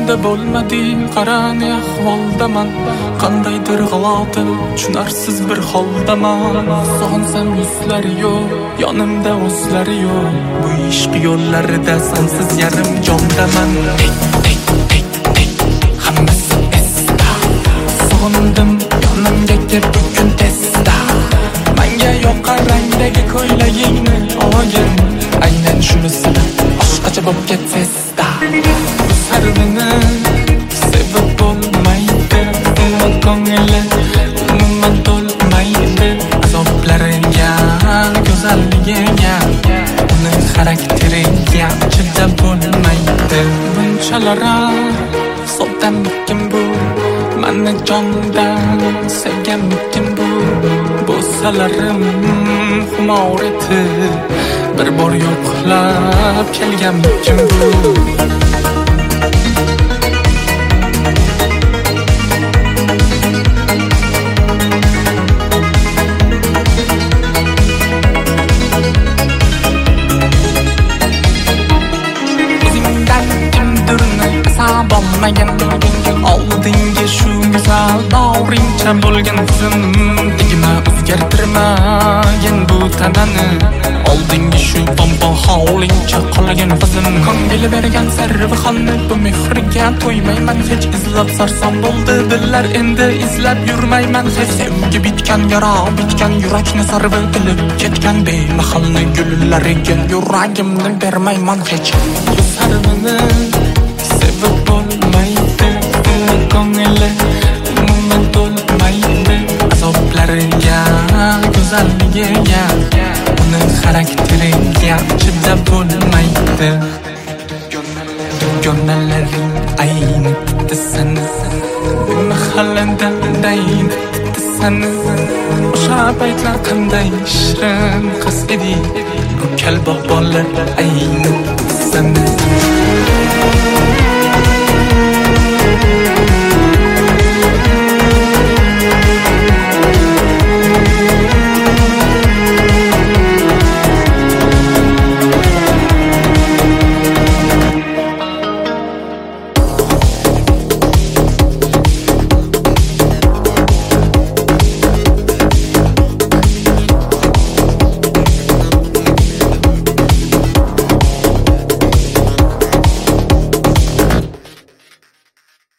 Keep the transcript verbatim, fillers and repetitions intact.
sende bo'lmadi qarani ahvoldaman qandaydir g'alati tushunarsiz bir holdaman sog'insam yuzlari yo'q yonimda o'zlari yo'q bu ishq yo'llarida sensiz yarim jondaman hammasi esda sog'indim yonimga kel bugun tezda menga yoqqan rangdagi ko'ylagingni olgin aynan shunisini boshqacha bo'lib ketsesda sarvini sevib bo'lmaydi umuman ko'ngli umuman to'lmaydi azoblaringga go'zalligiga uni xarakteriga chidab bo'lmaydi bunchalara soddanmikin bu mani jondan sevganmikin bu bo'salarim xumor etib bir bor yo'qlab kelganmikin bu bo'lmagan oldinga shu go'zal davringcha bo'lgan qizim nigma o'zgartirmagin bu tanani oldinga shu bomba hovlingcha qolgan qizim ko'ngli bergan sarvixonni bu mehriga to'ymayman hech izlab sarsam bo'ldi dillar endi izlab yurmayman hech sevgi bitgan yara bitgan yurakni sarvi qilib ketgan bemahalni gullariga yuragimni bermayman hech bu sarvini sevib bo'lmaydi umuman ko'ngli umuman to'lmaydi azoblariga go'zalligiga uni xarakteriga chidab bo'lmaydi dugonalaring ayni sani mahallandan dayin sani o'sha paytlar qanday shirin qiz edi bu kalboq bolalar ayni sani